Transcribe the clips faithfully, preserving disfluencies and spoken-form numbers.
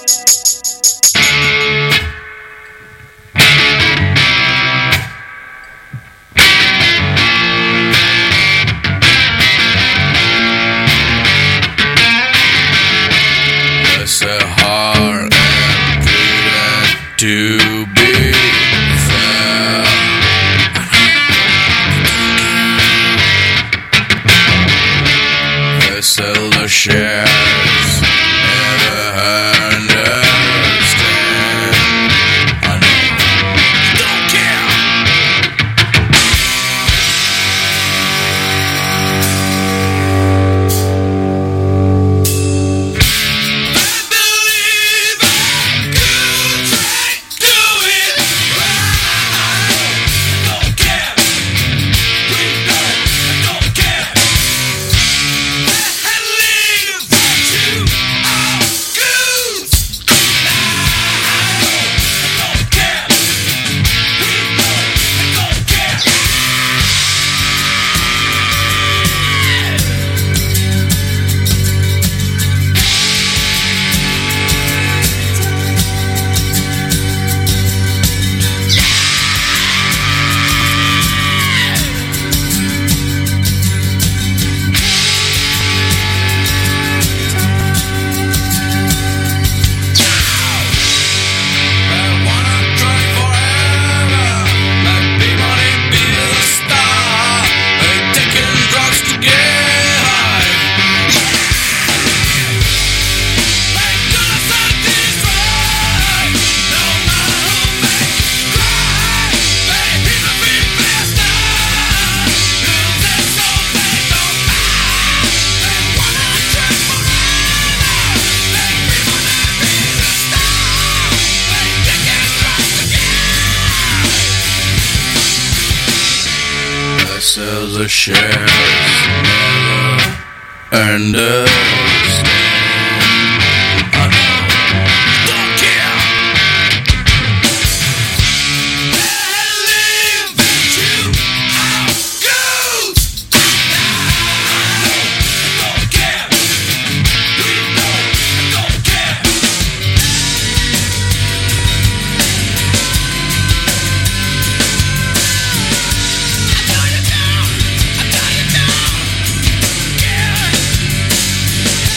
To be fair, they sell the shares, never understand. I know, don't care. Sell the shares, never understand. I know, don't care. They leave you out good. Don't care. We know, don't care. I know you.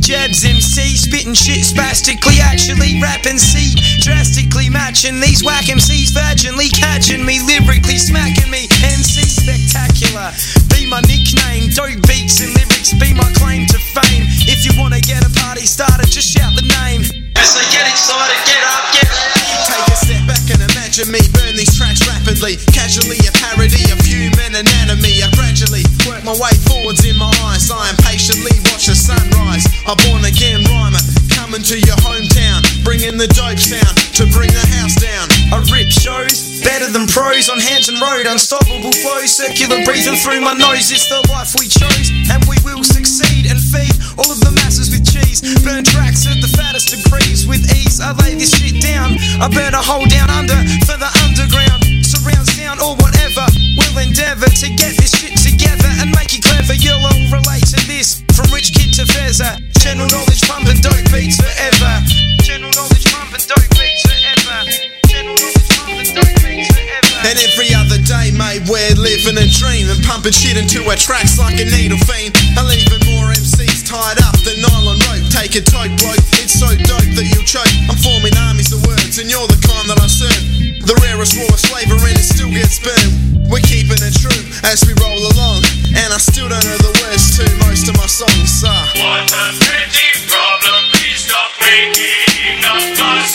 Jabs M C, spitting shit spastically, actually rapping C, drastically matching these whack M Cs, vaginally catching me, lyrically smacking me. M C spectacular, be my nickname. Dope beats and lyrics be my claim to fame. If you wanna get a party started, just shout the name. So get excited, get up, get ready. Take a step back and imagine me burn these tracks rapidly. Casually a parody of human anatomy. I gradually work my way forwards in my eyes. I impatiently watch the sunrise. A born again rhymer coming to your hometown, bringing the dope sound to bring the house down. I rip shows better than pros on Hampton Road. Unstoppable flow, circular breathing through my nose. It's the life we chose, and we will succeed and feed all of the masses with cheese. Burn tracks at the fattest degrees with ease. I lay this shit down, I burn a hole down under for the underground. Surround sound or whatever, we'll endeavour to get this shit together and make it clever. You'll all relate to this, from rich kid to Fezza. General knowledge pumping dope beats forever. General knowledge pumping dope beats forever. General knowledge pumping dope beats forever. And every other day, mate, we're living a dream and pumping shit into our tracks like a needle fiend. And leaving more M Cs tied up than nylon rope. Take a tote, bloke, it's so dope that you'll choke. I'm forming armies of words and you're the kind that I serve. The rarest, rawest flavour and it still gets burned. We're keeping it true as we roll along, and I still don't know the words to most of my songs. Uh. What a pretty problem, please stop making a fuss.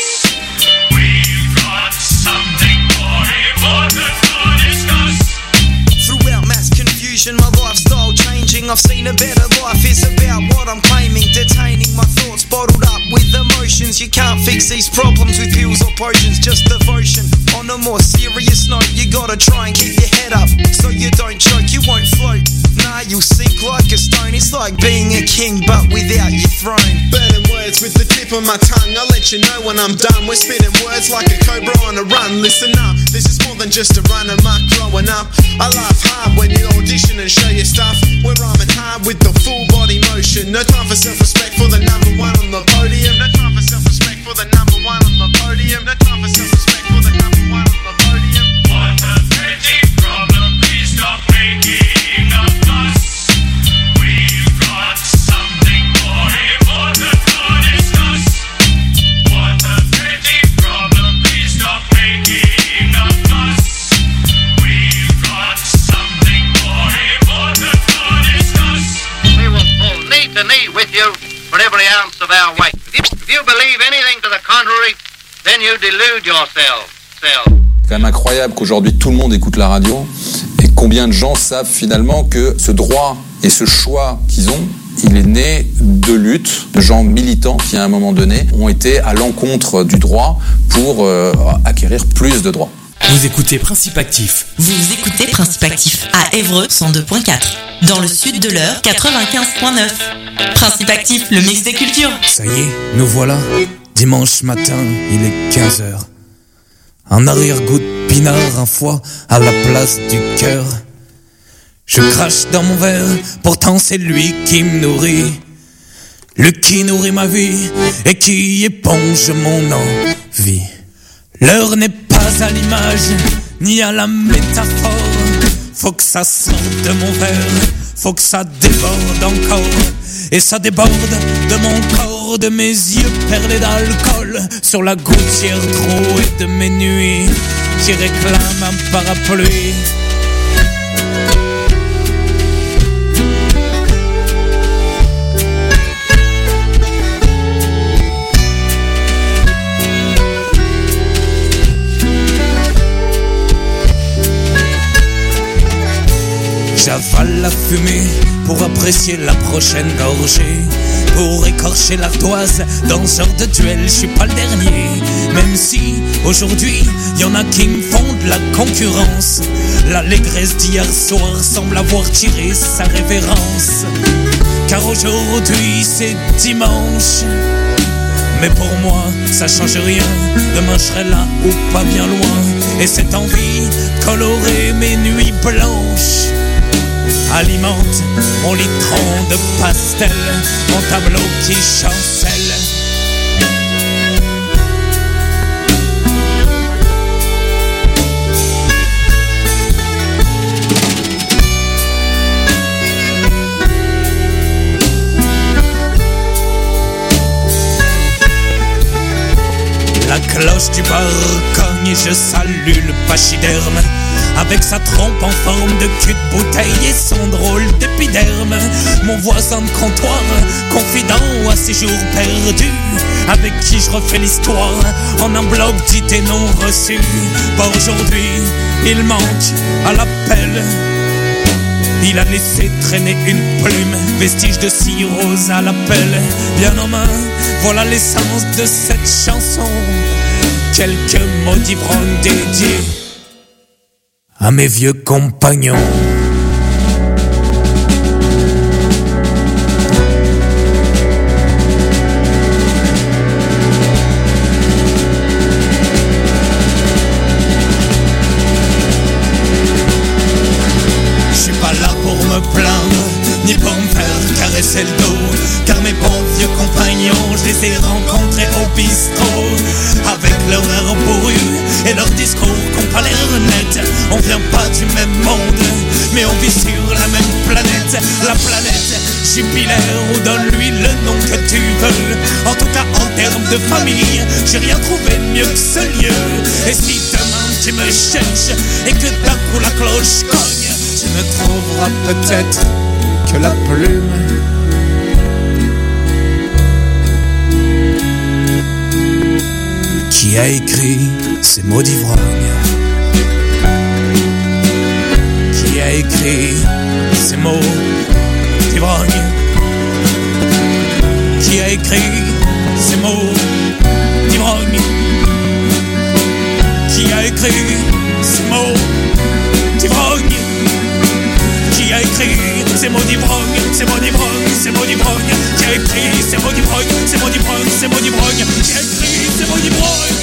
We've got something more important to discuss. Throughout mass confusion, my lifestyle changing. I've seen a better life, it's about what I'm claiming. Detaining my thoughts bottled up with emotions. You can't fix these problems with pills or potions, just devotion. On a more serious note, you gotta try and keep your head up so you don't choke, you won't float. Nah, you'll sink like a stone. It's like being a king but without your throne. Burning words with the tip of my tongue, I'll let you know when I'm done. We're spitting words like a cobra on a run. Listen up, this is more than just a run amok growing up. I laugh hard when you audition and show your stuff. We're rhyming hard with the full body motion. No time for self-respect for the number one on the podium. No time for self-respect for the number one on the podium. No time for self-respect for the number one on the podium. What a pretty problem, please stop making a fuss. We've got something more important to discuss. What a pretty problem, please stop making a fuss. We've got something more important to discuss. We will pull knee to knee with you for every ounce of our weight. If you, if you believe anything to the contrary, then you delude yourself. Self. C'est quand même incroyable qu'aujourd'hui tout le monde écoute la radio et combien de gens savent finalement que ce droit et ce choix qu'ils ont, il est né de luttes, de gens militants qui à un moment donné ont été à l'encontre du droit pour euh, acquérir plus de droits. Vous écoutez Principe Actif. Vous écoutez Principe Actif à Évreux cent deux virgule quatre. Dans le sud de l'Eure quatre-vingt-quinze virgule neuf. Principe Actif, le mix des cultures. Ça y est, nous voilà. Dimanche matin, il est quinze heures. Un arrière-goût de pinard, un foie à la place du cœur. Je crache dans mon verre, pourtant c'est lui qui me nourrit. Lui qui nourrit ma vie et qui éponge mon envie. L'heure n'est pas à l'image, ni à la métaphore. Faut que ça sorte de mon verre, faut que ça déborde encore. Et ça déborde de mon corps, de mes yeux perlés d'alcool, sur la gouttière trouée de mes nuits qui réclament un parapluie. J'avale la fumée pour apprécier la prochaine gorgée, pour écorcher l'ardoise dans ce genre de duel. Je suis pas le dernier, même si aujourd'hui y'en a qui me font de la concurrence. L'allégresse d'hier soir semble avoir tiré sa révérence, car aujourd'hui c'est dimanche. Mais pour moi ça change rien, demain je serai là ou pas bien loin. Et cette envie de colorer mes nuits blanches alimente mon litron de pastel, mon tableau qui chancelle. cloche du bar cogne et je salue le pachyderme. Avec sa trompe en forme de cul de bouteille et son drôle d'épiderme. Mon voisin de comptoir, confident à ses jours perdus, avec qui je refais l'histoire en un blog dit et non reçu. Bah aujourd'hui, il manque à l'appel. Il a laissé traîner une plume, vestige de cirrhose à l'appel. Bien en main, voilà l'essence de cette chanson. Quelques mots d'ivrogne dédiés à mes vieux compagnons. Je suis pas là pour me plaindre, ni pour me faire caresser le dos, car mes bons vieux compagnons, je les ai rencontrés au bistrot. Avec leur air bourru et leur discours qu'on pas l'air net. On vient pas du même monde, mais on vit sur la même planète. La planète Jupiler, ou donne-lui le nom que tu veux. En tout cas en termes de famille, j'ai rien trouvé de mieux que ce lieu. Et si demain tu me cherches et que d'un coup la cloche cogne, tu ne trouveras peut-être que la plume qui a écrit ces mots d'ivrogne, qui a écrit ces mots d'ivrogne, qui a écrit ces mots d'ivrogne, qui a écrit ces mots d'ivrogne, qui a écrit ces mots d'ivrogne, ces mots d'ivrogne, ces mots d'ivrogne, qui a écrit ces mots d'ivrogne, ces mots d'ivrogne, ces mots d'ivrogne, qui a écrit ces mots d'ivrogne.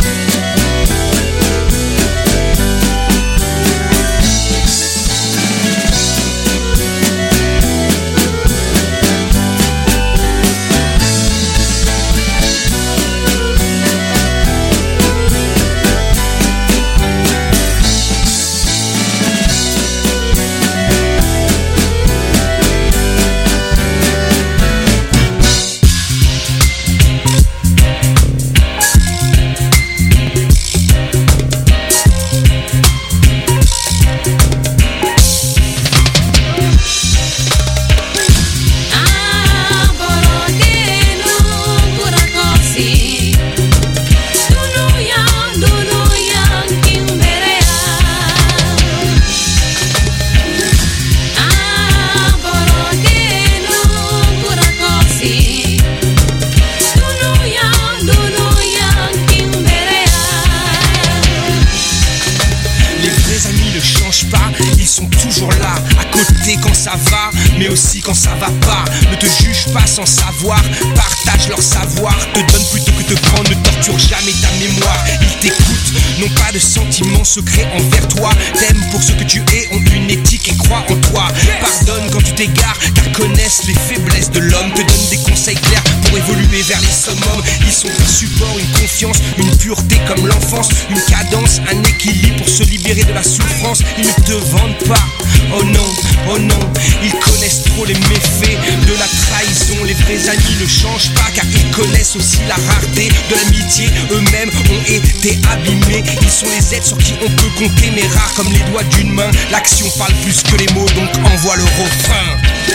Mais aussi quand ça va pas, ne te juge pas sans savoir, partage leur savoir, te donne plutôt que te prendre, ne torture jamais ta mémoire. Ils t'écoutent, n'ont pas de sentiments secrets envers toi, t'aimes pour ce que tu es, ont une éthique et croient en toi. Pardonne quand tu t'égares, car connaissent les faiblesses de l'homme, te donnent des conseils clairs pour évoluer vers les summums. Ils sont un support, une confiance, une pureté comme l'enfance, une cadence, un équilibre pour se libérer de la souffrance. Ils ne te vendent pas, oh non, oh non, ils connaissent trop les méfaits de la trahison. Les vrais amis ne changent pas, car ils connaissent aussi la rareté de l'amitié. Eux-mêmes ont été abîmés, ils sont les êtres sur qui on peut compter, mais rares comme les doigts d'une main. L'action parle plus que les mots, donc envoie le refrain.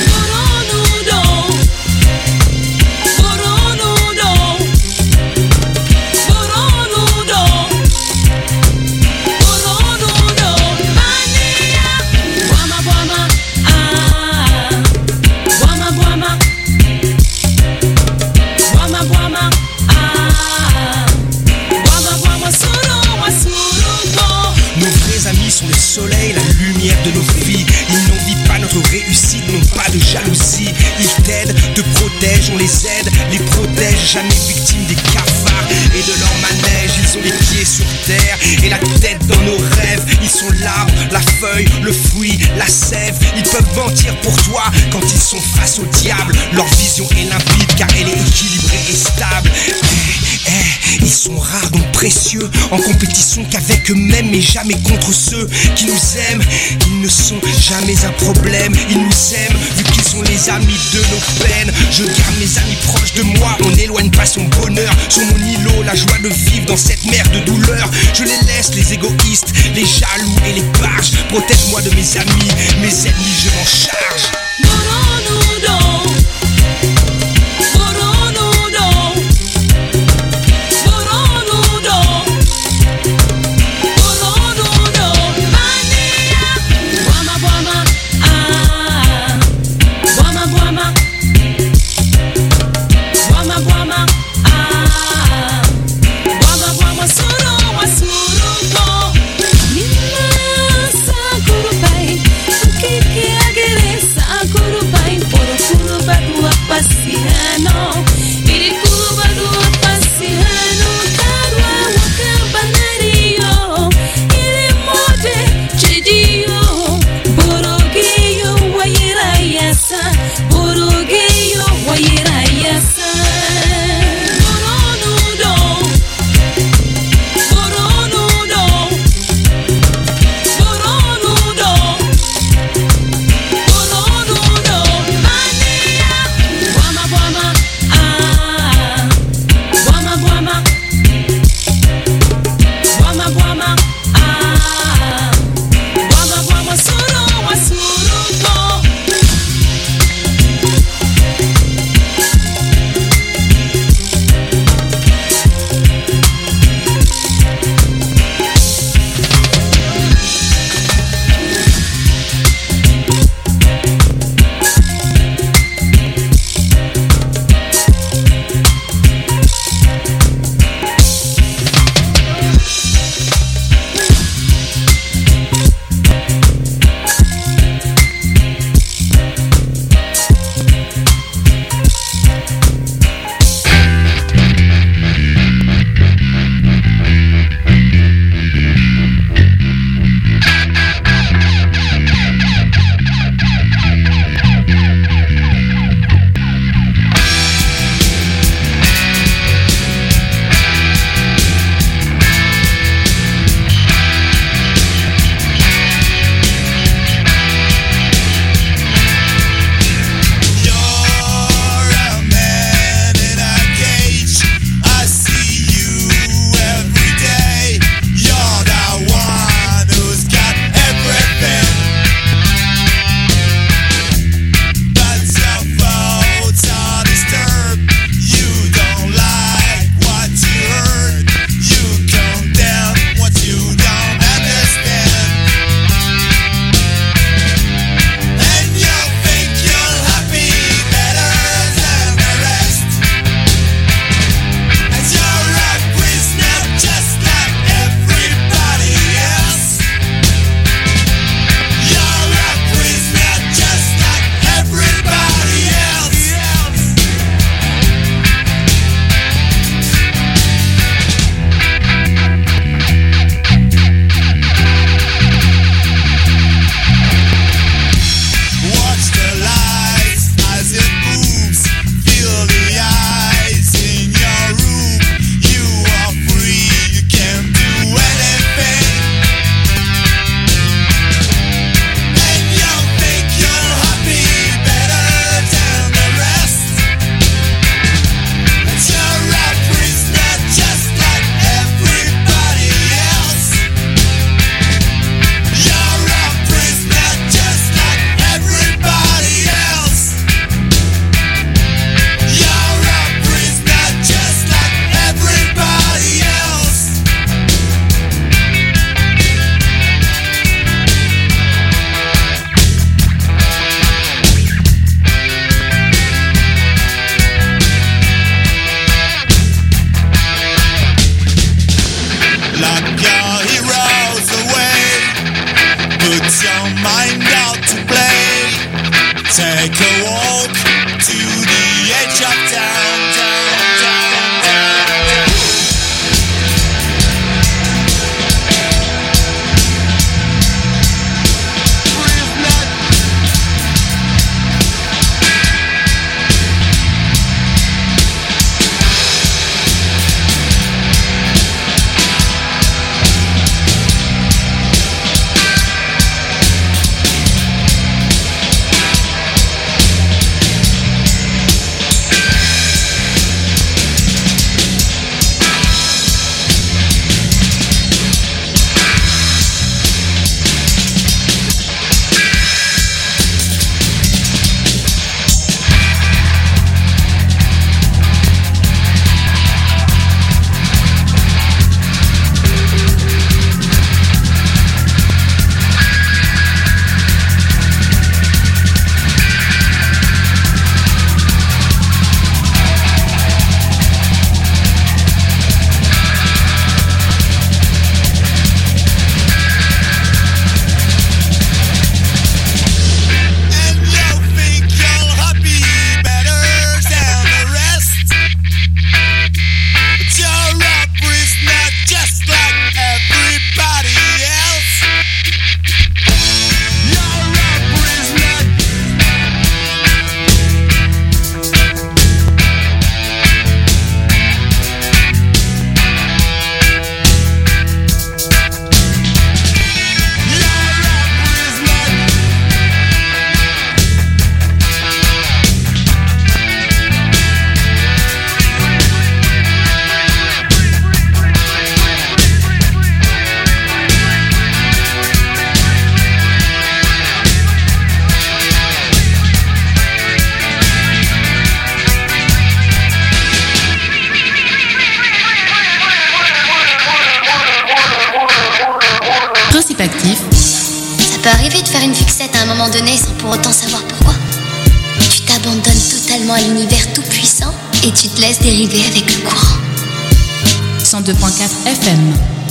Sont les soleils, la lumière de nos vies. Ils n'envient pas notre réussite, n'ont pas de jalousie. Ils t'aident, te protègent, on les aide, les protège, jamais victimes des cafards et de leur manège. Ils ont les pieds sur terre et la tête dans nos rêves. Ils sont l'arbre, la feuille, le fruit, la sève. Ils peuvent mentir pour toi quand ils sont face au diable. Leur vision est limpide car elle est équilibrée et stable. Eh, eh, ils sont rares donc précieux, en compétition qu'avec eux-mêmes, mais jamais contre ceux qui nous nous aiment, ils ne sont jamais un problème. Ils nous aiment vu qu'ils sont les amis de nos peines. Je garde mes amis proches de moi, on n'éloigne pas son bonheur. Sur mon îlot, la joie de vivre dans cette mer de douleur. Je les laisse, les égoïstes, les jaloux et les barges. Protège-moi de mes amis, mes ennemis, je m'en charge. peut arriver de faire une fixette à un moment donné sans pour autant savoir pourquoi. Tu t'abandonnes totalement à l'univers tout puissant et tu te laisses dériver avec le courant. cent deux point quatre F M